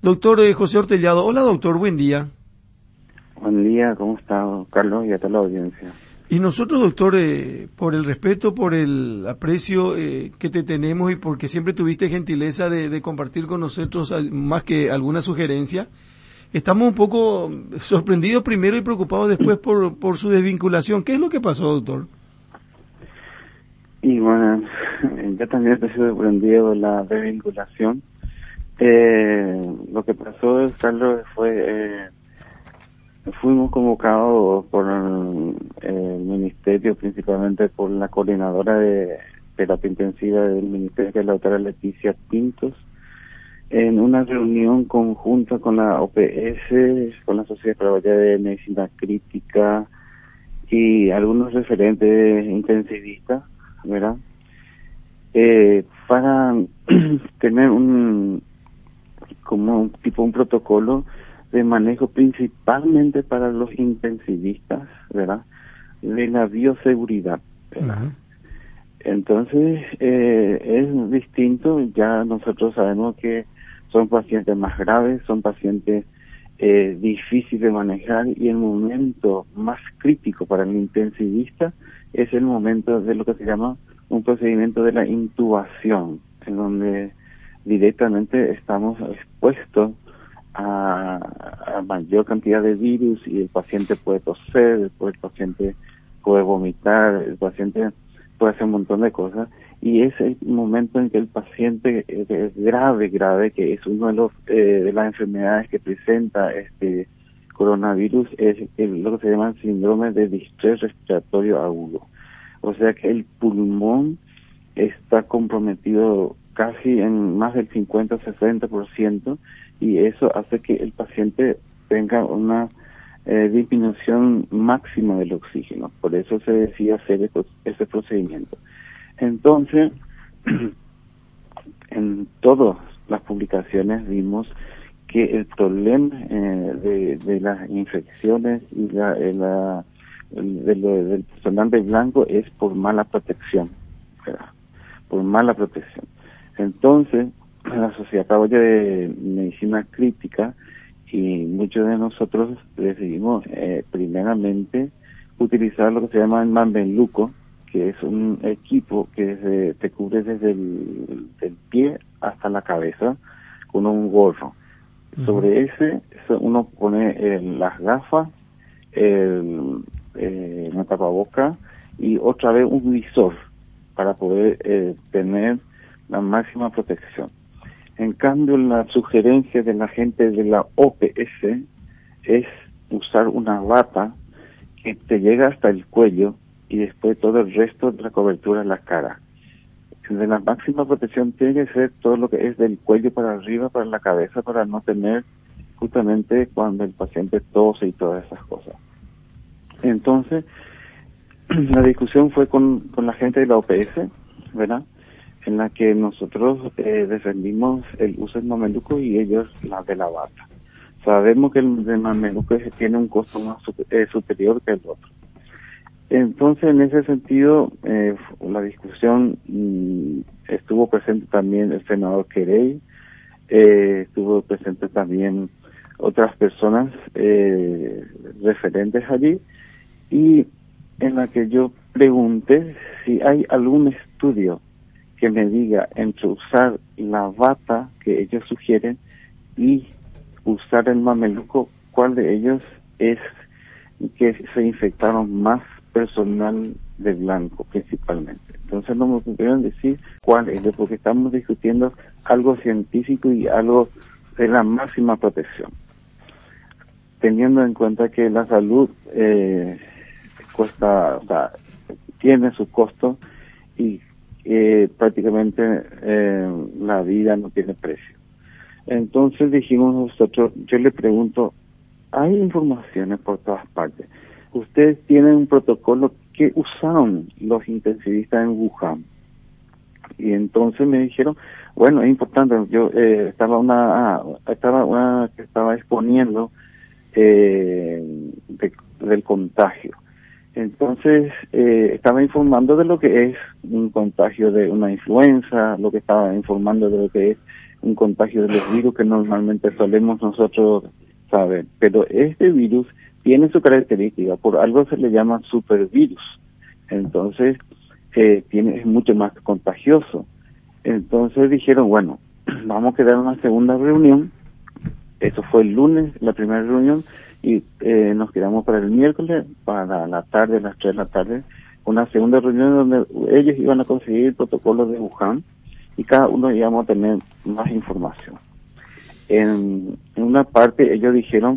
Doctor José Ortellado. Hola, doctor, buen día. Buen día, ¿cómo está, Carlos? Y a toda la audiencia. Y nosotros, doctor, por el respeto, por el aprecio que te tenemos y porque siempre tuviste gentileza de compartir con nosotros más que alguna sugerencia, estamos un poco sorprendidos primero y preocupados después por su desvinculación. ¿Qué es lo que pasó, doctor? Y bueno, yo también estoy sorprendido de la desvinculación. Lo que pasó, Carlos, fue... fuimos convocados por el ministerio, principalmente por la coordinadora de terapia intensiva del ministerio, que es la doctora Leticia Pintos, en una reunión conjunta con la OPS, con la Sociedad Paraguaya de Medicina Crítica y algunos referentes intensivistas, ¿verdad? Para tener un protocolo de manejo principalmente para los intensivistas, ¿verdad? De la bioseguridad, ¿verdad? Uh-huh. Entonces, es distinto, ya nosotros sabemos que son pacientes más graves, son pacientes difíciles de manejar, y el momento más crítico para el intensivista es el momento de lo que se llama un procedimiento de la intubación, en donde directamente estamos expuestos a mayor cantidad de virus y el paciente puede toser, después el paciente puede vomitar, el paciente puede hacer un montón de cosas, y es el momento en que el paciente es grave, que es uno de las enfermedades que presenta este coronavirus, es lo que se llama síndrome de distrés respiratorio agudo. O sea que el pulmón está comprometido casi en más del 50-60%, y eso hace que el paciente tenga una disminución máxima del oxígeno. Por eso se decide hacer ese procedimiento. Entonces, en todas las publicaciones vimos que el problema de las infecciones y del personal de blanco es por mala protección, ¿verdad? Por mala protección. Entonces, la Sociedad Paraguaya de Medicina Crítica y muchos de nosotros decidimos primeramente utilizar lo que se llama el mameluco, que es un equipo que te cubre desde del pie hasta la cabeza con un gorro. Uh-huh. Sobre ese uno pone las gafas, una tapaboca y otra vez un visor para poder tener la máxima protección. En cambio, la sugerencia de la gente de la OPS es usar una bata que te llega hasta el cuello y después todo el resto de la cobertura en la cara. De la máxima protección tiene que ser todo lo que es del cuello para arriba, para la cabeza, para no tener justamente cuando el paciente tose y todas esas cosas. Entonces, la discusión fue con la gente de la OPS, ¿verdad?, en la que nosotros defendimos el uso del mameluco y ellos la de la bata. Sabemos que el de mameluco tiene un costo más superior que el otro. Entonces, en ese sentido, la discusión estuvo presente también el senador Querey, estuvo presente también otras personas referentes allí, y en la que yo pregunté si hay algún estudio que me diga entre usar la bata que ellos sugieren y usar el mameluco, cuál de ellos es que se infectaron más personal de blanco principalmente. Entonces no me pudieron decir cuál es, porque estamos discutiendo algo científico y algo de la máxima protección, teniendo en cuenta que la salud cuesta, o sea, tiene su costo, y prácticamente la vida no tiene precio. Entonces dijimos nosotros, yo le pregunto, hay informaciones por todas partes. Ustedes tienen un protocolo que usaron los intensivistas en Wuhan. Y entonces me dijeron, bueno, es importante, yo estaba una que estaba exponiendo del contagio. Entonces, estaba informando de lo que es un contagio de una influenza, lo que estaba informando de lo que es un contagio de los virus que normalmente solemos nosotros saber. Pero este virus tiene su característica, por algo se le llama supervirus. Entonces, es mucho más contagioso. Entonces dijeron, bueno, vamos a quedar en una segunda reunión. Eso fue el lunes, la primera reunión, y nos quedamos para el miércoles, para la tarde, a las 3 de la tarde, una segunda reunión donde ellos iban a conseguir el protocolo de Wuhan y cada uno íbamos a tener más información. En una parte ellos dijeron,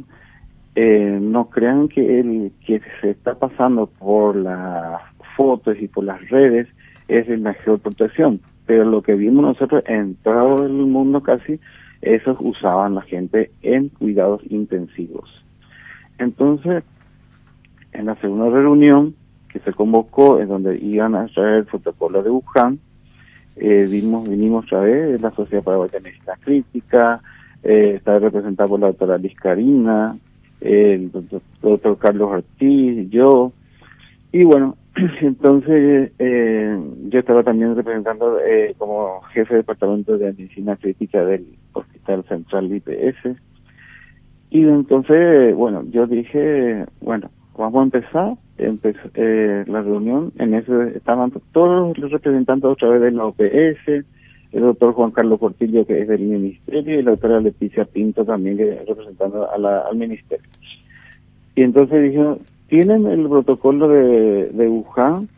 no crean que que se está pasando por las fotos y por las redes es la mejor protección, pero lo que vimos nosotros en todo el mundo casi, esos usaban la gente en cuidados intensivos. Entonces, en la segunda reunión que se convocó, en donde iban a traer el protocolo de Wuhan, vinimos otra vez de la Sociedad Paraguaya de Medicina Crítica, está representado por la doctora Liz Karina, el doctor Carlos Ortiz, yo, y bueno, entonces yo estaba también representando como jefe de departamento de medicina crítica del Hospital Central IPS, y entonces, bueno, yo dije, bueno, vamos a empezar la reunión. En eso estaban todos los representantes otra vez de la OPS, el doctor Juan Carlos Portillo, que es del ministerio, y la doctora Leticia Pinto también, que representando al ministerio. Y entonces dijeron, ¿tienen el protocolo de Wuhan?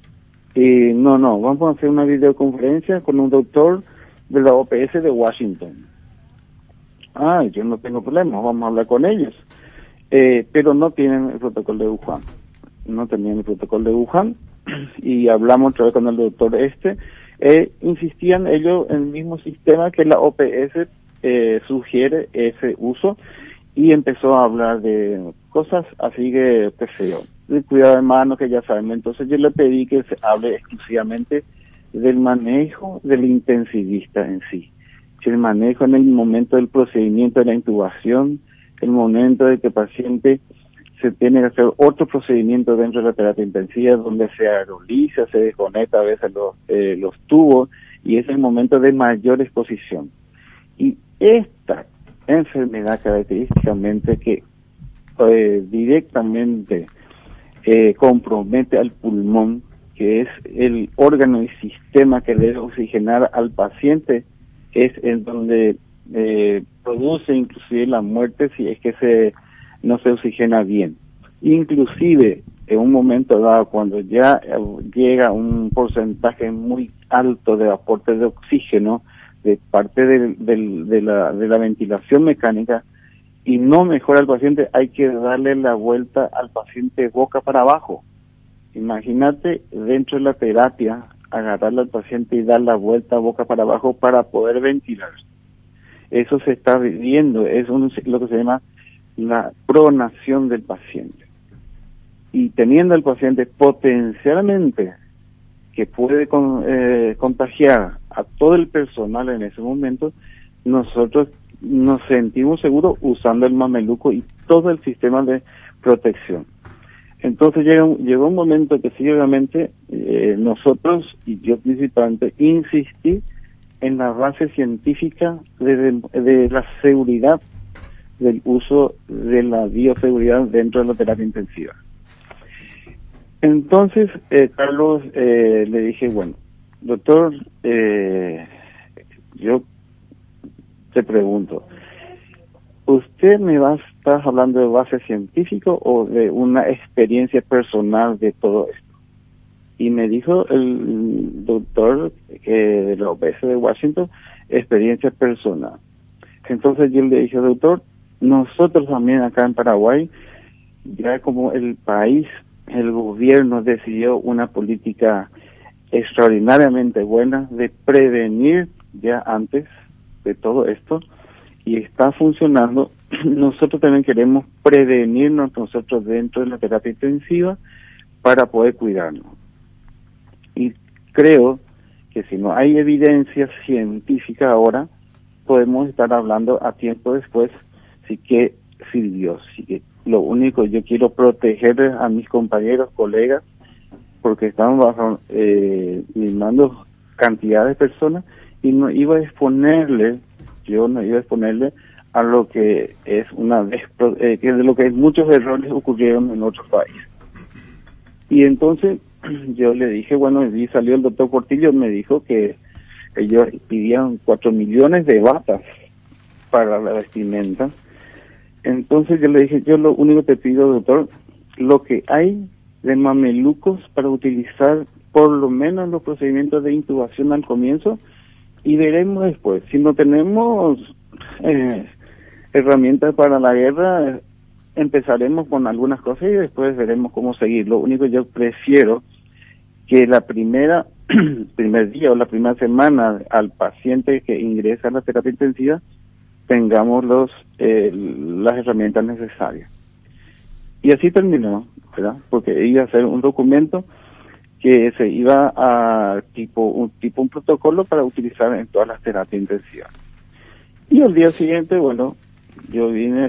Y no, vamos a hacer una videoconferencia con un doctor de la OPS de Washington. Yo no tengo problema, vamos a hablar con ellos. Pero no tienen el protocolo de Wuhan. No tenían el protocolo de Wuhan. Y hablamos otra vez con el doctor insistían ellos en el mismo sistema que la OPS sugiere ese uso, y empezó a hablar de cosas así que, qué sé yo, de cuidado de manos, que ya saben. Entonces yo le pedí que se hable exclusivamente del manejo del intensivista en sí. El manejo en el momento del procedimiento de la intubación, el momento de que el paciente se tiene que hacer otro procedimiento dentro de la terapia intensiva, donde se aeroliza, se desconecta a veces los tubos, y es el momento de mayor exposición. Y esta enfermedad característicamente que directamente compromete al pulmón, que es el órgano y sistema que debe oxigenar al paciente, es en donde produce inclusive la muerte si es que no se oxigena bien. Inclusive en un momento dado, cuando ya llega un porcentaje muy alto de aporte de oxígeno de parte de la ventilación mecánica, y no mejora el paciente, hay que darle la vuelta al paciente boca para abajo. Imagínate dentro de la terapia agarrarle al paciente y dar la vuelta boca para abajo para poder ventilar. Eso se está viviendo, es lo que se llama la pronación del paciente. Y teniendo el paciente potencialmente que puede contagiar a todo el personal en ese momento, nosotros nos sentimos seguros usando el mameluco y todo el sistema de protección. Entonces llegó un momento que sí, obviamente, nosotros, y yo principalmente, insistí en la base científica de la seguridad del uso de la bioseguridad dentro de la terapia intensiva. Entonces, Carlos, le dije, bueno, doctor, yo te pregunto, ¿usted me va a estar hablando de base científica o de una experiencia personal de todo esto? Y me dijo el doctor de la OPS de Washington, experiencia personal. Entonces yo le dije, doctor, nosotros también acá en Paraguay, ya como el país, el gobierno decidió una política extraordinariamente buena de prevenir ya antes de todo esto, y está funcionando. Nosotros también queremos prevenirnos nosotros dentro de la terapia intensiva para poder cuidarnos. Y creo que si no hay evidencia científica ahora, podemos estar hablando a tiempo después, sí que sirvió. Sí que lo único, yo quiero proteger a mis compañeros, colegas, porque estamos bajo mando cantidad de personas, y no iba a exponerle yo no iba a exponerle a lo que es que de lo que muchos errores ocurrieron en otros países. Y entonces yo le dije, bueno, y salió el doctor Portillo, me dijo que ellos pidían 4 millones de batas para la vestimenta. Entonces yo le dije, yo lo único que te pido, doctor, lo que hay de mamelucos para utilizar por lo menos los procedimientos de intubación al comienzo, y veremos después. Si no tenemos herramientas para la guerra, empezaremos con algunas cosas y después veremos cómo seguir. Lo único que yo prefiero que primer día o la primera semana al paciente que ingresa a la terapia intensiva tengamos las herramientas necesarias. Y así terminó, ¿verdad? Porque iba a ser un documento que se iba a un protocolo para utilizar en todas las terapias intensivas. Y al día siguiente, bueno, yo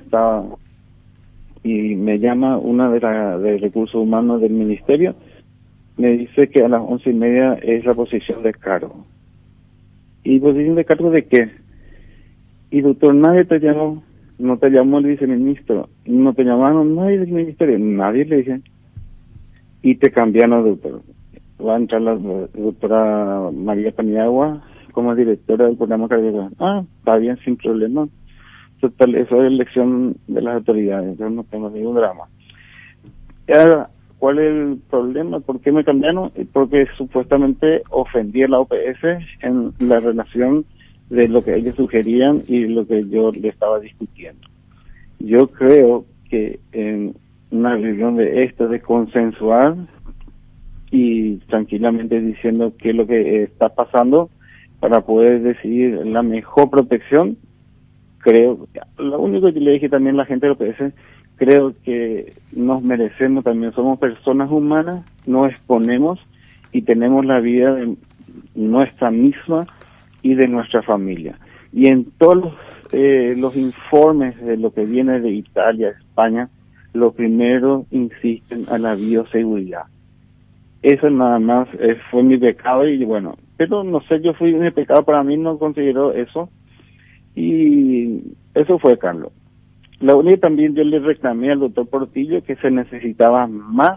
y me llama una de recursos humanos del ministerio, me dice que a las 11:30 es la posición de cargo. ¿Y posición de cargo de qué? Y doctor, nadie te llamó, no te llamó el viceministro, no te llamaron nadie del ministerio, nadie, le dije, y te cambiaron, doctor. Va a entrar la doctora María Paniagua como directora del programa cardiovascular. Está bien, sin problema. Total, eso es elección de las autoridades, yo no tengo ningún drama. Ahora, ¿cuál es el problema? ¿Por qué me cambiaron? Porque supuestamente ofendí a la OPS en la relación de lo que ellos sugerían y lo que yo le estaba discutiendo. Yo creo que en una reunión de consensuar y tranquilamente diciendo qué es lo que está pasando para poder decidir la mejor protección, creo, lo único que le dije también a la gente de OPS, creo que nos merecemos también, somos personas humanas, nos exponemos y tenemos la vida de nuestra misma y de nuestra familia. Y en todos los informes de lo que viene de Italia, España, lo primero insisten a la bioseguridad. Eso nada más fue mi pecado y bueno, pero no sé, mi pecado para mí no considero eso. Y eso fue, Carlos. La única también yo le reclamé al doctor Portillo que se necesitaba más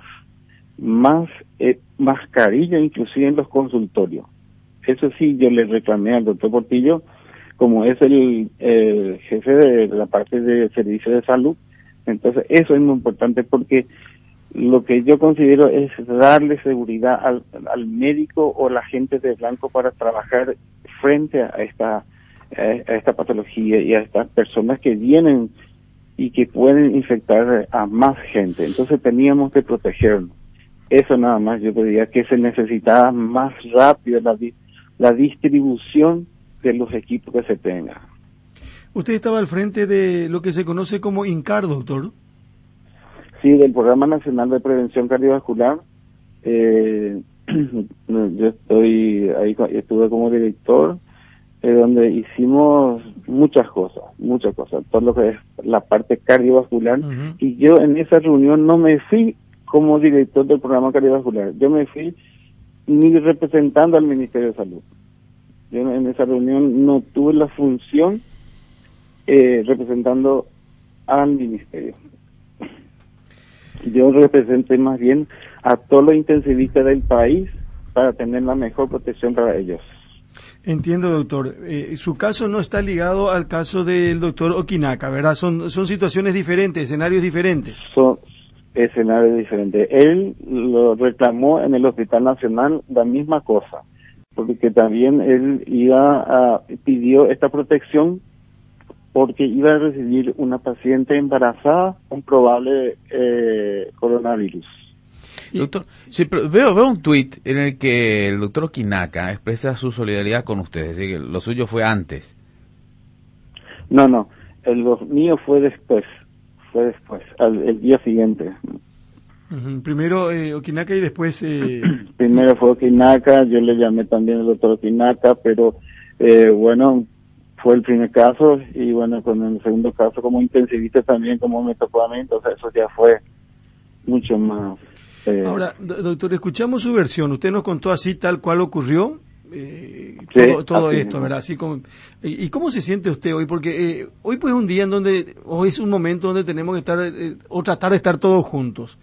mascarilla, inclusive en los consultorios. Eso sí, yo le reclamé al doctor Portillo, como es el jefe de la parte de servicio de salud. Entonces, eso es muy importante porque lo que yo considero es darle seguridad al médico o la gente de blanco para trabajar frente a esta patología y a estas personas que vienen y que pueden infectar a más gente. Entonces teníamos que protegernos. Eso nada más yo pedía, que se necesitaba más rápido la distribución de los equipos que se tenga. Usted estaba al frente de lo que se conoce como INCAR, doctor. Sí, del Programa Nacional de Prevención Cardiovascular. Yo estuve como director, donde hicimos muchas cosas, todo lo que es la parte cardiovascular. Uh-huh. Y yo en esa reunión no me fui como director del programa cardiovascular, yo me fui ni representando al Ministerio de Salud. Yo en esa reunión no tuve la función representando al Ministerio. Yo representé más bien a todos los intensivistas del país para tener la mejor protección para ellos. Entiendo, doctor. Su caso no está ligado al caso del doctor Oquinaca, ¿verdad? Son situaciones diferentes, escenarios diferentes. Son escenarios diferentes. Él lo reclamó en el Hospital Nacional la misma cosa, porque también él pidió esta protección porque iba a recibir una paciente embarazada con probable coronavirus. Doctor, sí, pero veo un tuit en el que el doctor Oquinaca expresa su solidaridad con ustedes, es decir, lo suyo fue antes. No, lo mío fue después, el día siguiente. Uh-huh. Primero Oquinaca y después... Primero fue Oquinaca, yo le llamé también al doctor Oquinaca, pero bueno, fue el primer caso y bueno, con el segundo caso como intensivista también, como me tocó a mí, entonces eso ya fue mucho más... Ahora, doctor, escuchamos su versión. Usted nos contó así tal cual ocurrió, todo esto, ¿verdad? Así como, ¿y cómo se siente usted hoy? Porque hoy pues es un día en donde, hoy es un momento donde tenemos que estar, o tratar de estar todos juntos.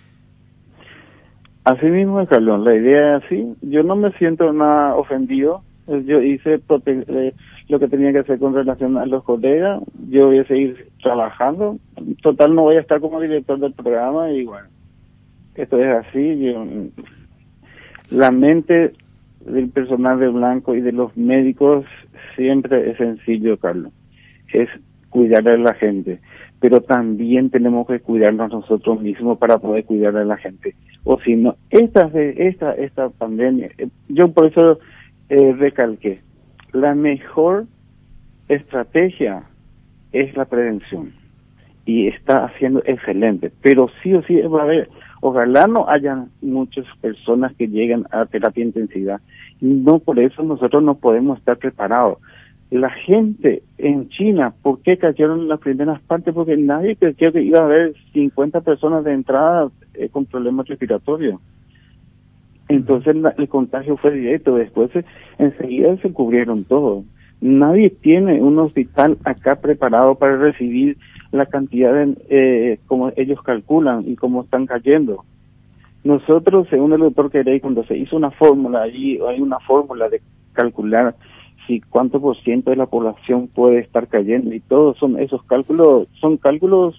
Así mismo, Carlos, la idea es así. Yo no me siento nada ofendido. Yo hice lo que tenía que hacer con relación a los colegas. Yo voy a seguir trabajando. Total, no voy a estar como director del programa y bueno, esto es así. La mente del personal de Blanco y de los médicos siempre es sencillo, Carlos. Es cuidar a la gente, pero también tenemos que cuidarnos nosotros mismos para poder cuidar a la gente. O si no, esta pandemia, yo por eso recalqué, la mejor estrategia es la prevención y está haciendo excelente, pero sí o sí va a haber, ojalá no hayan muchas personas que lleguen a terapia intensiva, y no por eso nosotros no podemos estar preparados. La gente en China, ¿por qué cayeron en las primeras partes? Porque nadie creyó que iba a haber 50 personas de entrada con problemas respiratorios. Entonces el contagio fue directo, después enseguida se cubrieron todos. Nadie tiene un hospital acá preparado para recibir la cantidad como ellos calculan y cómo están cayendo. Nosotros, según el doctor Querey, cuando se hizo una fórmula, allí hay una fórmula de calcular si cuánto por ciento de la población puede estar cayendo, y todos esos cálculos son cálculos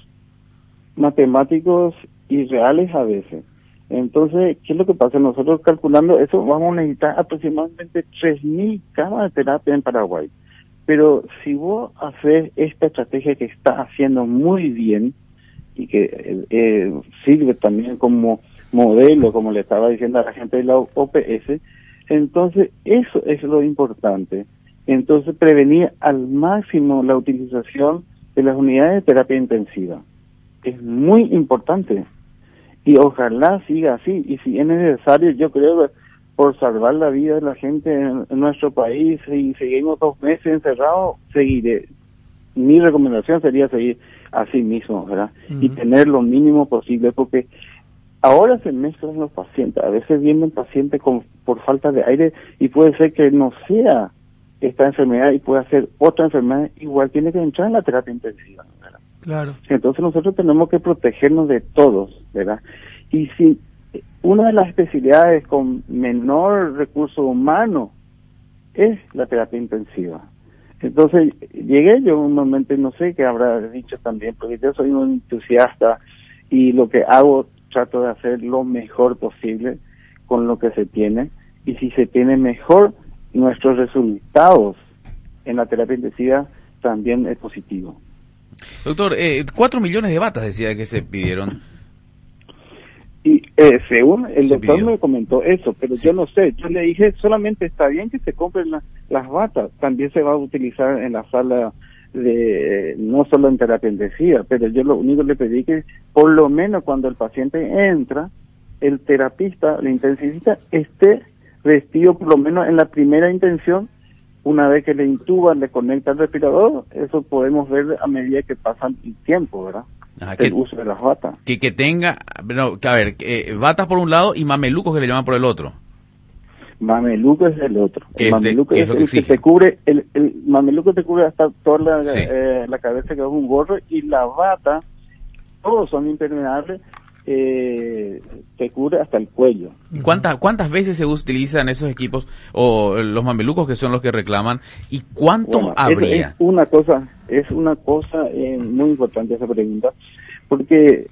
matemáticos y reales a veces. Entonces, ¿qué es lo que pasa? Nosotros calculando eso vamos a necesitar aproximadamente 3.000 camas de terapia en Paraguay. Pero si vos haces esta estrategia que está haciendo muy bien y que sirve también como modelo, como le estaba diciendo a la gente de la OPS, entonces eso es lo importante. Entonces, prevenir al máximo la utilización de las unidades de terapia intensiva es muy importante. Y ojalá siga así, y si es necesario, yo creo que por salvar la vida de la gente en nuestro país, y seguimos 2 meses encerrados, seguiré. Mi recomendación sería seguir así mismo, ¿verdad? Y tener lo mínimo posible, porque ahora se mezclan los pacientes, a veces vienen pacientes por falta de aire, y puede ser que no sea esta enfermedad y puede ser otra enfermedad, igual tiene que entrar en la terapia intensiva, ¿verdad? Claro. Entonces nosotros tenemos que protegernos de todos, ¿verdad? Y si una de las especialidades con menor recurso humano es la terapia intensiva. Entonces llegué yo un momento, y no sé qué habrá dicho también, porque yo soy un entusiasta y lo que hago trato de hacer lo mejor posible con lo que se tiene, y si se tiene mejor, nuestros resultados en la terapia intensiva también es positivo. Doctor, 4 millones de batas decía que se pidieron. Y según el doctor me comentó eso, pero sí, yo no sé, yo le dije solamente está bien que se compren las batas, también se va a utilizar en la sala no solo en terapia intensiva, pero yo lo único que le pedí que por lo menos cuando el paciente entra, el terapista, el intensivista, esté vestido por lo menos en la primera intención. Una vez que le intuban, le conecta el respirador, eso podemos ver a medida que pasa el tiempo, ¿verdad? El uso de las batas. Que tenga, no, a ver, batas por un lado y mamelucos que le llaman por el otro. Mameluco es el otro. El mameluco es el que te cubre, el mameluco te cubre hasta toda la cabeza, que es un gorro, y la bata, todos son impermeables, te cubre hasta el cuello. ¿Cuántas veces se utilizan esos equipos o los mamelucos, que son los que reclaman, y cuántos habría? Es una cosa muy importante esa pregunta, porque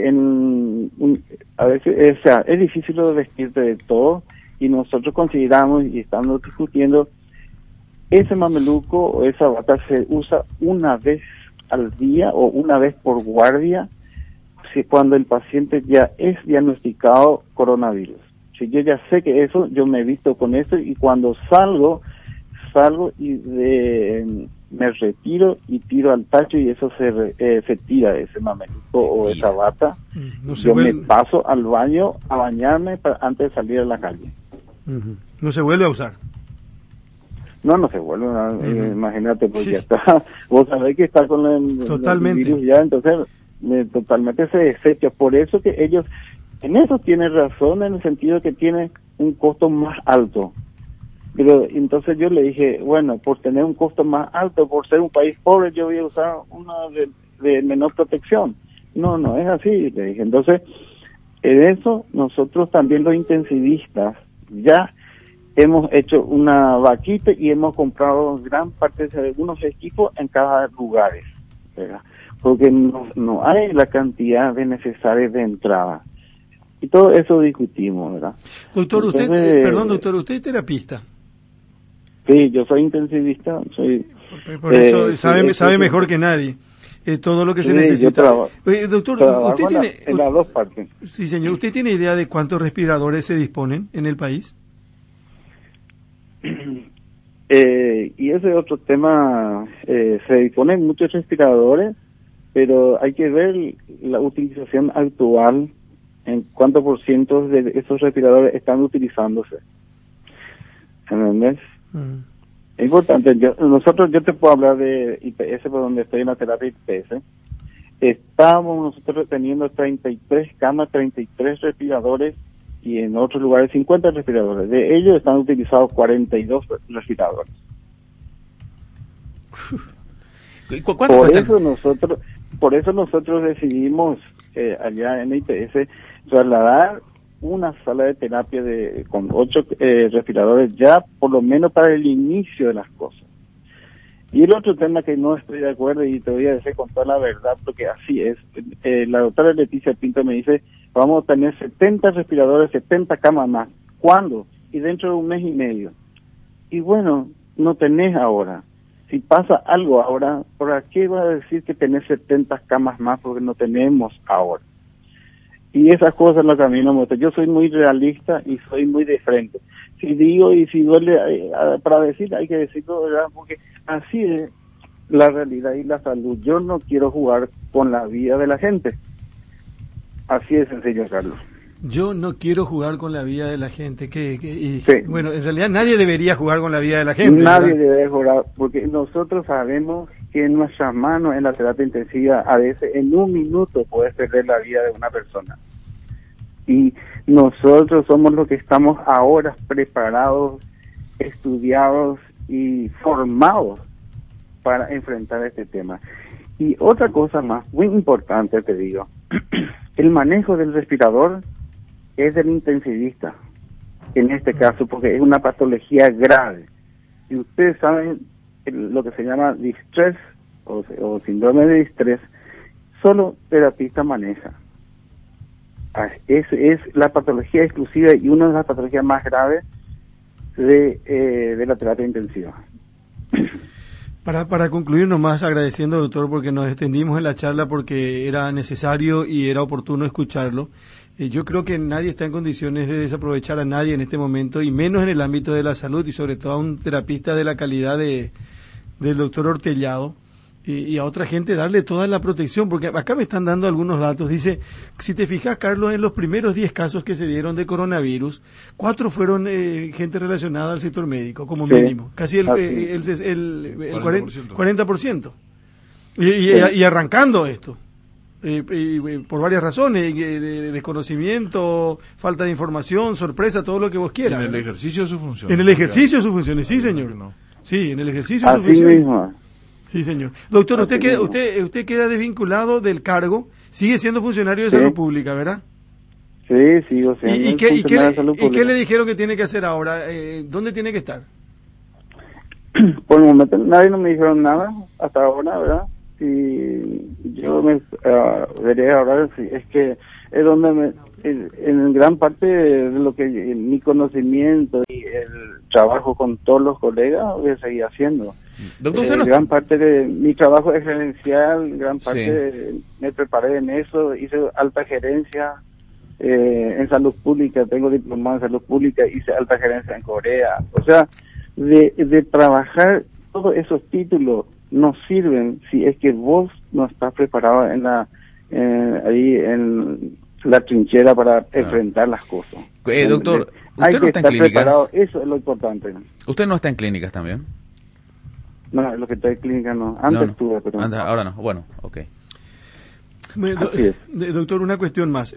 a veces es difícil vestirte de todo, y nosotros consideramos y estamos discutiendo ese mameluco o esa bata se usa una vez al día o una vez por guardia, cuando el paciente ya es diagnosticado coronavirus. Si yo ya sé que eso, yo me visto con eso, y cuando salgo y me retiro y tiro al tacho, y eso se tira, ese mameluco o esa bata. Me paso al baño a bañarme antes de salir a la calle. No se vuelve a usar. No se vuelve a, imagínate, pues ya está. Vos sabés que está con el virus ya, entonces totalmente se desecha. Por eso que ellos, en eso tienen razón, en el sentido que tiene un costo más alto. Pero entonces yo le dije, bueno, por tener un costo más alto, por ser un país pobre, yo voy a usar una de menor protección. No, no es así, le dije. Entonces, en eso nosotros también los intensivistas ya hemos hecho una vaquita y hemos comprado gran parte de algunos equipos en cada lugar, ¿verdad? Porque no hay la cantidad de necesarios de entrada. Y todo eso discutimos, ¿verdad? Doctor, Entonces, usted es terapista. Sí, yo soy intensivista, soy... Por eso sabe mejor que nadie todo lo que se necesita. Doctor, usted tiene... en las dos partes. Sí, señor. ¿Usted tiene idea de cuántos respiradores se disponen en el país? Y ese es otro tema. Se disponen muchos respiradores, pero hay que ver la utilización actual, en cuánto por ciento de esos respiradores están utilizándose. ¿Entendés? Es importante. Yo te puedo hablar de IPS, por donde estoy en la terapia IPS. Estamos nosotros teniendo 33 camas, 33 respiradores, y en otros lugares 50 respiradores. De ellos están utilizados 42 respiradores. Por eso nosotros decidimos allá en IPS trasladar una sala de terapia con 8 respiradores ya, por lo menos para el inicio de las cosas. Y el otro tema que no estoy de acuerdo, y te voy a decir con toda la verdad, porque así es, la doctora Leticia Pinto me dice, vamos a tener 70 respiradores, 70 camas más. ¿Cuándo? Y dentro de un mes y medio. Y bueno, no tenés ahora. Si pasa algo ahora, ¿por qué va a decir que tenés 70 camas más? Porque no tenemos ahora. Y esas cosas las que a mí no me gustan. Yo soy muy realista y soy muy de frente. Si digo y si duele para decir, hay que decirlo, ¿verdad? Porque así es la realidad y la salud. Yo no quiero jugar con la vida de la gente. Así de sencillo, Carlos. Yo no quiero jugar con la vida de la gente. Sí. Bueno, en realidad nadie debería jugar con la vida de la gente. Nadie debe jugar, porque nosotros sabemos que en nuestras manos, en la terapia intensiva, a veces en un minuto puedes perder la vida de una persona. Y nosotros somos los que estamos ahora preparados, estudiados y formados para enfrentar este tema. Y otra cosa más, muy importante te digo, el manejo del respirador es del intensivista, en este caso, porque es una patología grave. Y ustedes saben lo que se llama distrés o síndrome de distrés, solo terapista maneja. Es la patología exclusiva y una de las patologías más graves de la terapia intensiva. Para concluir nomás agradeciendo, doctor, porque nos extendimos en la charla porque era necesario y era oportuno escucharlo. Yo creo que nadie está en condiciones de desaprovechar a nadie en este momento, y menos en el ámbito de la salud, y sobre todo a un terapista de la calidad del doctor Ortellado, y a otra gente darle toda la protección, porque acá me están dando algunos datos. Dice, si te fijas, Carlos, en los primeros 10 casos que se dieron de coronavirus, 4 fueron gente relacionada al sector médico, como mínimo, casi el 40%. Y arrancando esto. Por varias razones, de desconocimiento, falta de información, sorpresa, todo lo que vos quieras. En el ejercicio de sus funciones. En el ejercicio de sus funciones, sí, señor. Sí, en el ejercicio de sus funciones. Así mismo. Sí, señor. Doctor, usted queda desvinculado del cargo, sigue siendo funcionario de salud pública, ¿verdad? Sí, sigo siendo funcionario de salud pública. ¿Y qué le dijeron que tiene que hacer ahora? ¿Dónde tiene que estar? Por el momento nadie no me dijeron nada hasta ahora, ¿verdad? Y yo me veré ahora si es que es donde en gran parte de lo que mi conocimiento y el trabajo con todos los colegas voy a seguir haciendo. Doctor, gran parte de mi trabajo es gerencial, gran parte me preparé en eso, hice alta gerencia en salud pública, tengo diplomado en salud pública, hice alta gerencia en Corea. O sea, de trabajar todos esos títulos nos sirven si es que vos no estás preparado ahí en la trinchera para enfrentar las cosas. Doctor, hay que no está estar en clínicas. Preparado, eso es lo importante. ¿Usted no está en clínicas también? No, lo que está en clínica no. Antes estuve, pero ahora no. Bueno, ok. Doctor, una cuestión más.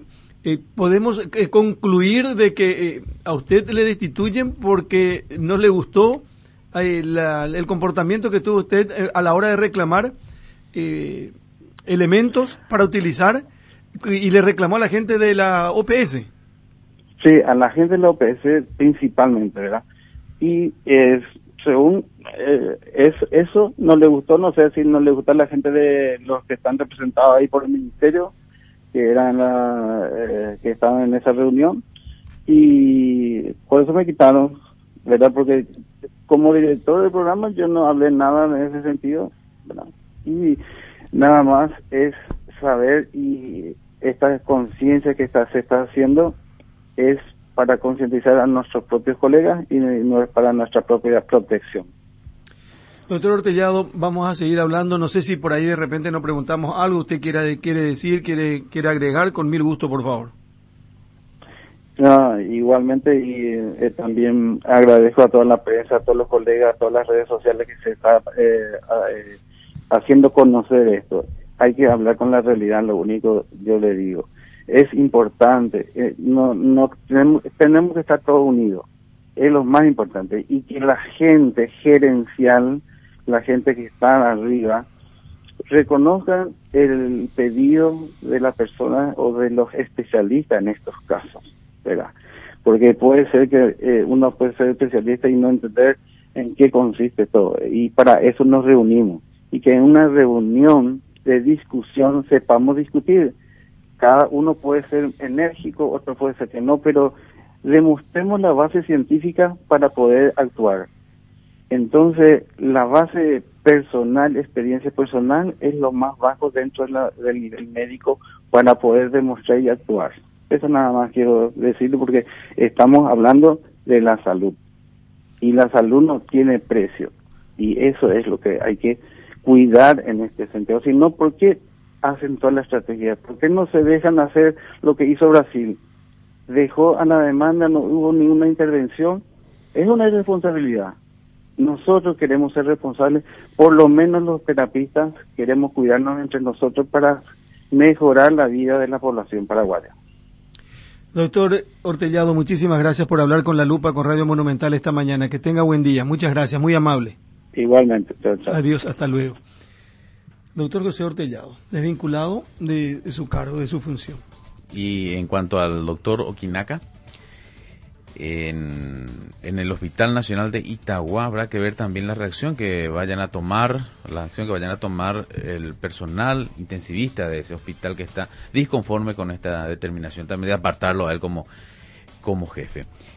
podemos concluir de que a usted le destituyen porque no le gustó el comportamiento que tuvo usted a la hora de reclamar elementos para utilizar y le reclamó a la gente de la OPS. Sí, a la gente de la OPS principalmente, ¿verdad? Y según eso no le gustó, no sé si no le gustó a la gente de los que están representados ahí por el ministerio, que eran que estaban en esa reunión, y por eso me quitaron, ¿verdad? Porque como director del programa yo no hablé nada en ese sentido, ¿verdad? Y nada más es saber, y esta conciencia que se está haciendo es para concientizar a nuestros propios colegas y no es para nuestra propia protección. Doctor Ortellado, vamos a seguir hablando. No sé si por ahí de repente nos preguntamos algo, usted quiere decir, quiere agregar, con mil gusto, por favor. No, igualmente, y también agradezco a toda la prensa, a todos los colegas, a todas las redes sociales que se está haciendo conocer esto. Hay que hablar con la realidad, lo único yo le digo. Es importante, no tenemos que estar todos unidos, es lo más importante, y que la gente gerencial, la gente que está arriba, reconozcan el pedido de la persona o de los especialistas en estos casos, ¿verdad? Porque puede ser que uno puede ser especialista y no entender en qué consiste todo, y para eso nos reunimos, y que en una reunión de discusión sepamos discutir. Cada uno puede ser enérgico, otro puede ser que no, pero demostremos la base científica para poder actuar. Entonces, la base personal, experiencia personal, es lo más bajo dentro del nivel médico para poder demostrar y actuar. Eso nada más quiero decirlo, porque estamos hablando de la salud, y la salud no tiene precio, y eso es lo que hay que cuidar en este sentido. Si no, ¿por qué hacen toda la estrategia? ¿Por qué no se dejan hacer lo que hizo Brasil? Dejó a la demanda, no hubo ninguna intervención. Es una irresponsabilidad. Nosotros queremos ser responsables, por lo menos los terapistas queremos cuidarnos entre nosotros para mejorar la vida de la población paraguaya. Doctor Ortellado, muchísimas gracias por hablar con La Lupa, con Radio Monumental esta mañana. Que tenga buen día. Muchas gracias, muy amable. Igualmente. Chao, chao. Adiós, hasta luego. Doctor José Ortellado, desvinculado de su cargo, de su función. Y en cuanto al doctor Oquinaca, en el Hospital Nacional de Itagua habrá que ver también la acción que vayan a tomar el personal intensivista de ese hospital, que está disconforme con esta determinación también de apartarlo a él como jefe.